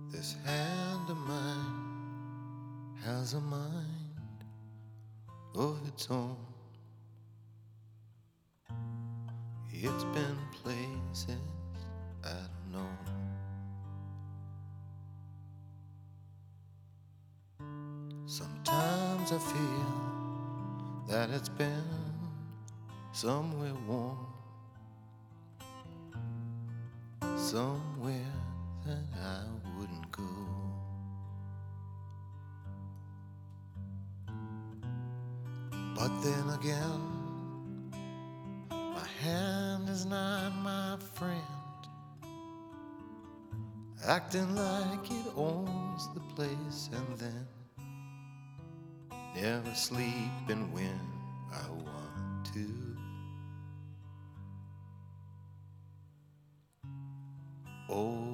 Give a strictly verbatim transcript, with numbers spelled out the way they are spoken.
This hand of mine has a mind of its own. It's been places I don't know. Sometimes I feel that it's been somewhere warm, somewhere that I wouldn't go. But then again, my hand is not my friend, acting like it owns the place and then never sleeping when I want to. Oh,